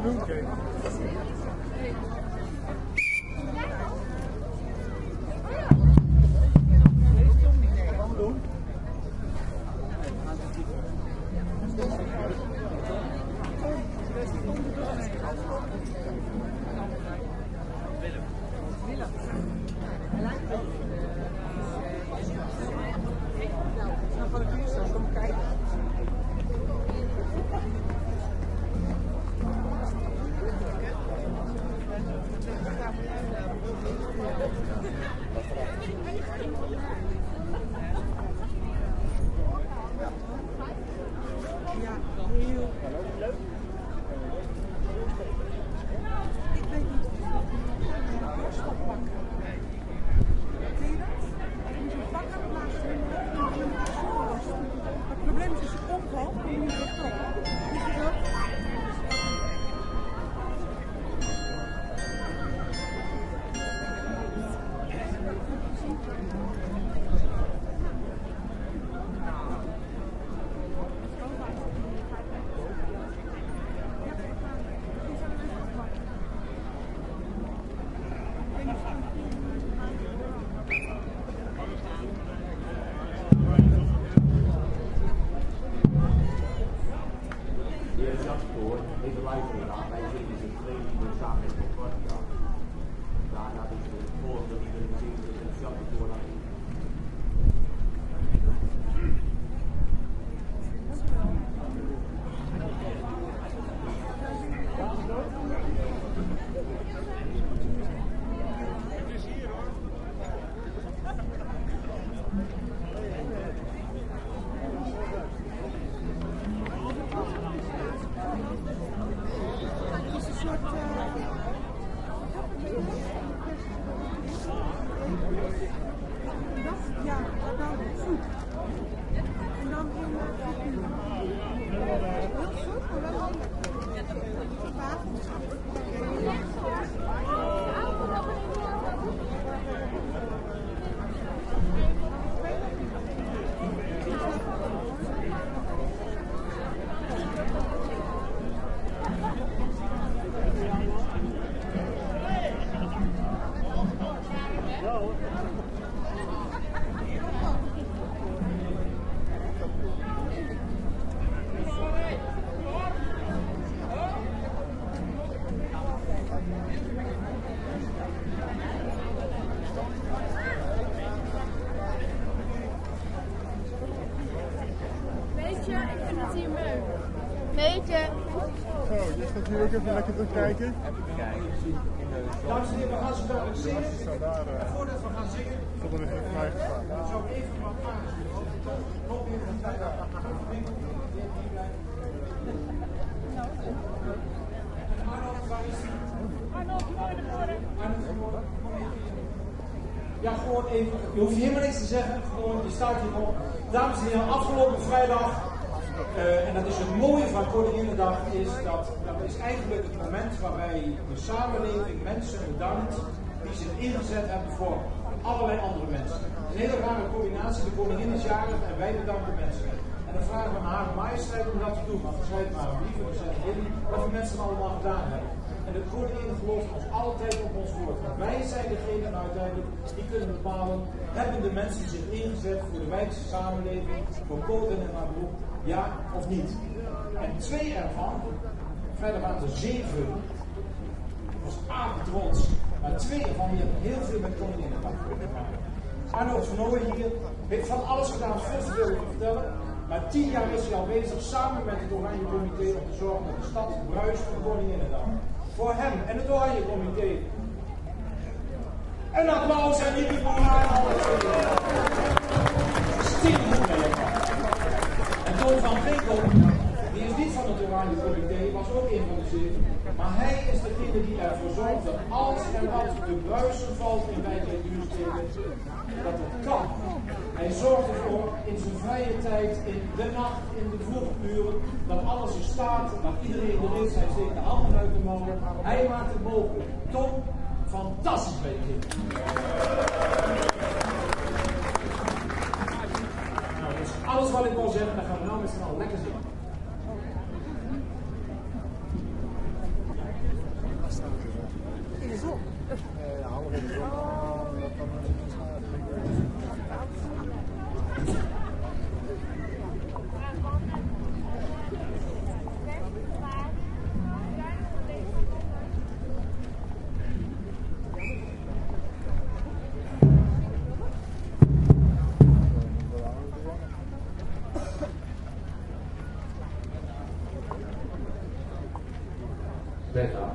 doen, Kate? Hier ook even lekker terugkijken. Even kijken. Dames en heren, we gaan zo dadelijk zingen. En voordat we gaan zingen, zal er even vrijgestaan. Dan zou ik even wat vragen stellen. Kom hier van tijd. Ja, gewoon even. Je hoeft helemaal niks te zeggen. Gewoon, je staat hierop. Dames en heren, afgelopen vrijdag. En dat is het mooie van Koninginnedag, dat is eigenlijk het moment waarbij de samenleving mensen bedankt die zich ingezet hebben voor allerlei andere mensen. Het is een hele rare combinatie, de koningin is jarig en wij bedanken mensen. En dan vragen we aan haar majesteit om dat te doen, want we schrijven maar brieven, we zetten in wat die mensen allemaal gedaan hebben. En de koningin gelooft ons altijd op ons woord. Want wij zijn degene uiteindelijk die kunnen bepalen, hebben de mensen zich ingezet voor de wijkse samenleving, voor Koten en Maroe, ja of niet. En 2 ervan, verder waren er 7, was aardig trots, maar 2 ervan die hebben heel veel met Koninginnedag te maken. Arnold van Nooyen hier heeft van alles gedaan, veel te veel te vertellen. Maar 10 jaar is hij al bezig samen met het Oranje Comité om te zorgen dat de stad bruist voor Koninginnedag. Voor hem en het Oranje Comité. Een applaus aan jullie voor Arnold. En Toon van Winkel, die is niet van het Oranje Comité, was ook een van de 7. Maar hij is degene die ervoor zorgt dat als en wat de bruisen valt in wijk en buursteden, dat het kan. Hij zorgt ervoor in zijn vrije tijd, in de nacht, in de vroege uren, dat alles er staat, dat iedereen er is. Hij steekt de handen uit de mouwen. Hij maakt het mogelijk. Tom, fantastisch bij je. Nou, dat is alles wat ik wil zeggen. Dan gaan we nou met z'n allen lekker zingen. weggaan.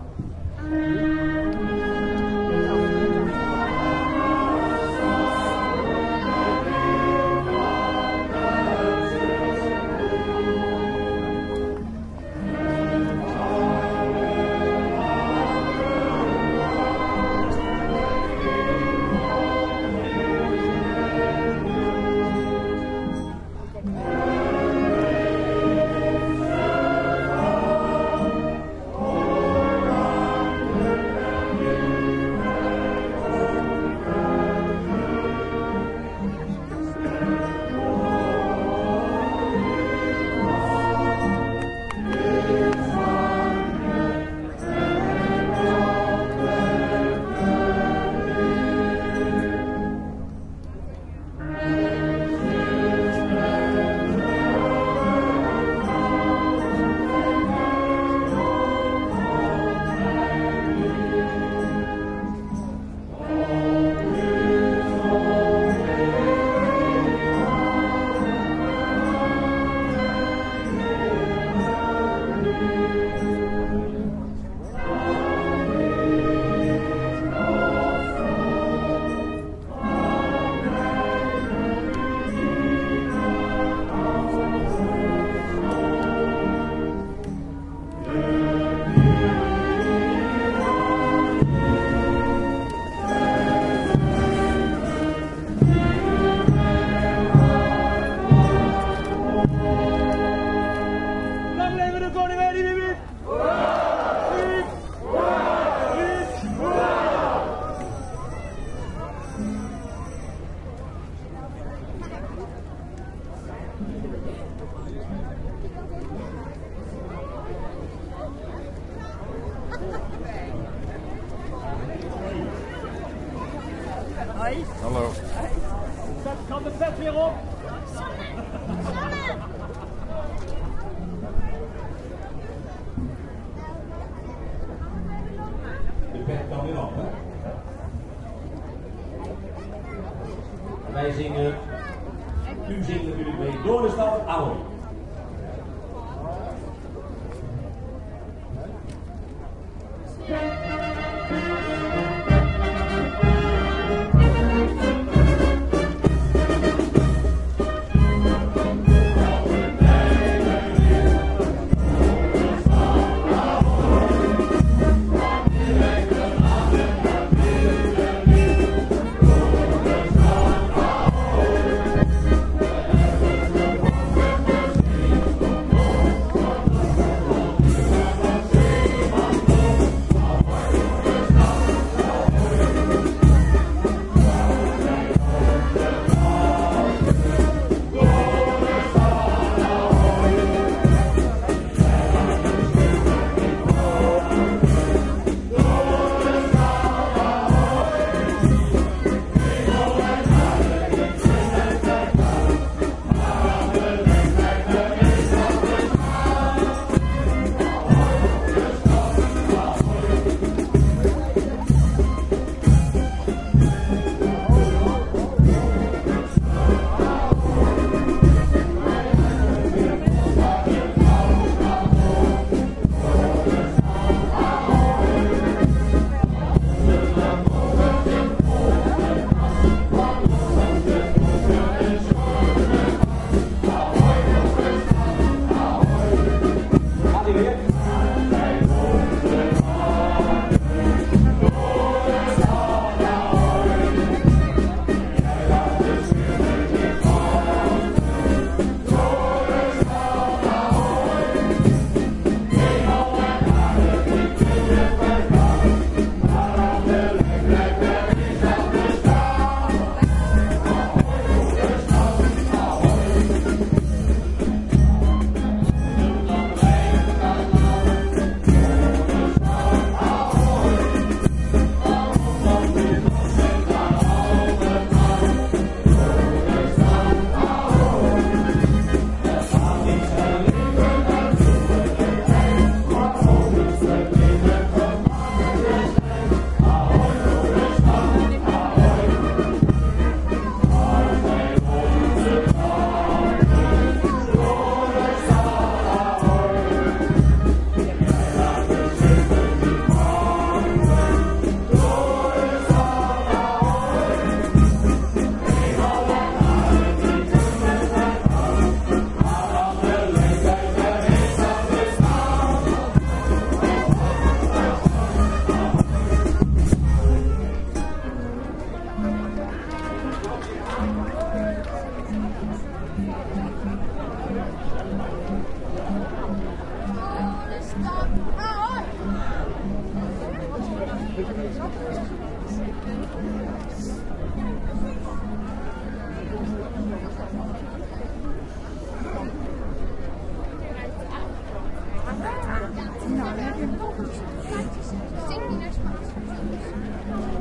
Hallo. Kan de vet weer op? De pet kan weer op, hè? Wij zingen, u zingt natuurlijk mee door de stad Ahoy. No,